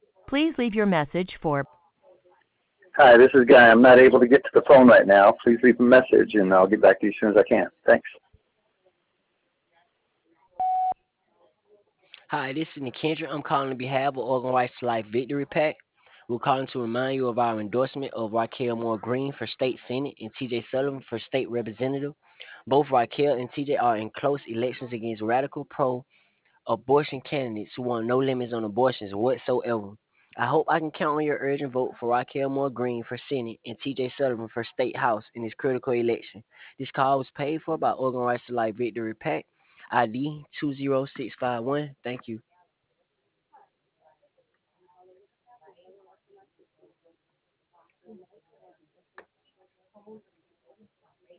Please leave your message for Hi, this is Guy. I'm not able to get to the phone right now. Please leave a message, and I'll get back to you as soon as I can. Thanks. Hi, this is Nikendra. I'm calling on behalf of Organ Rights to Life Victory Pack. We're calling to remind you of our endorsement of Raquel Moore Green for State Senate and TJ Sullivan for State Representative. Both Raquel and TJ are in close elections against radical pro abortion candidates who want no limits on abortions whatsoever. I hope I can count on your urgent vote for Raquel Moore Green for Senate and TJ Sullivan for State House in this critical election. This call was paid for by Organ Rights to Life Victory Pack, ID 20651. Thank you.